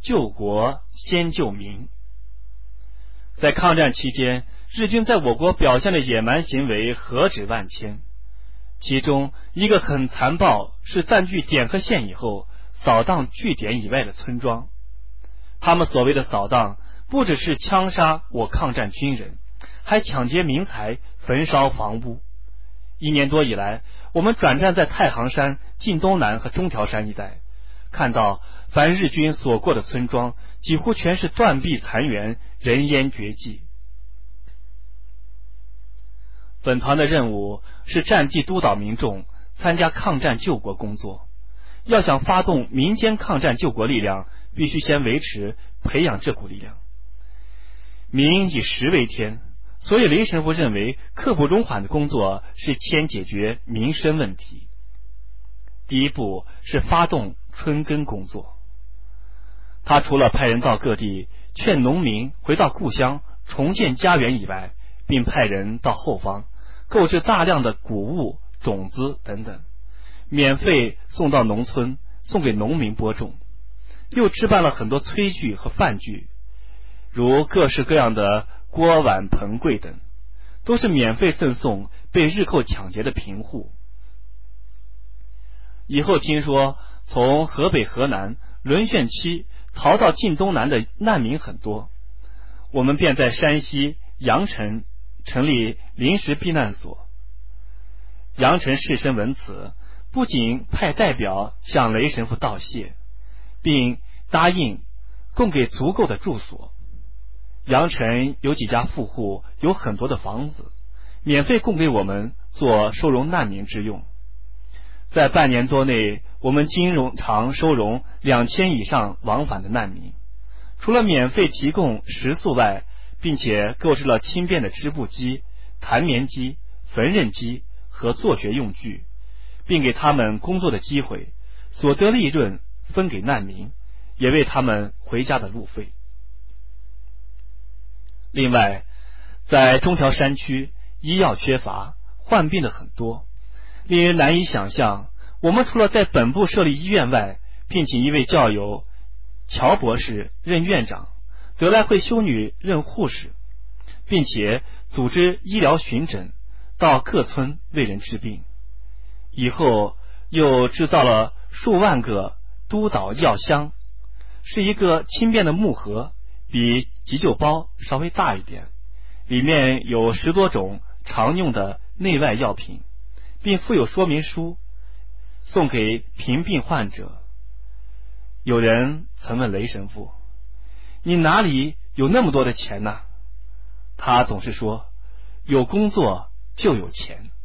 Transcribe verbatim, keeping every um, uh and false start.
救国先救民。在抗战期间，日军在我国表现的野蛮行为何止万千，其中一个很残暴，是占据点和线以后扫荡据点以外的村庄。他们所谓的扫荡，不只是枪杀我抗战军人，还抢劫民财，焚烧房屋。一年多以来，我们转战在太行山、晋东南和中条山一带，看到凡日军所过的村庄，几乎全是断壁残垣，人烟绝迹。本团的任务是战地督导民众参加抗战救国工作。要想发动民间抗战救国力量，必须先维持培养这股力量。民以食为天，所以雷神父认为刻不容缓的工作是先解决民生问题。第一步是发动春耕工作。他除了派人到各地劝农民回到故乡重建家园以外，并派人到后方购置大量的谷物、种子等等，免费送到农村，送给农民播种。又置办了很多炊具和饭具，如各式各样的锅碗盆柜等，都是免费赠送被日寇抢劫的贫户。以后听说从河北、河南、沦陷区逃到晋东南的难民很多，我们便在山西阳城成立临时避难所。阳城士绅闻此，不仅派代表向雷神父道谢，并答应供给足够的住所。阳城有几家富户有很多的房子，免费供给我们做收容难民之用。在半年多内，我们经常收容两千以上往返的难民。除了免费提供食宿外，并且购置了轻便的织布机、弹棉机、缝纫机和做学用具，并给他们工作的机会，所得利润分给难民，也为他们回家的路费。另外，在中条山区，医药缺乏，患病的很多，令人难以想象。我们除了在本部设立医院外，聘请一位教友乔博士任院长，德莱惠修女任护士，并且组织医疗巡诊，到各村为人治病。以后又制造了数万个督导药箱，是一个轻便的木盒，比急救包稍微大一点，里面有十多种常用的内外药品，并附有说明书，送给贫病患者。有人曾问雷神父，你哪里有那么多的钱呢？他总是说，有工作就有钱。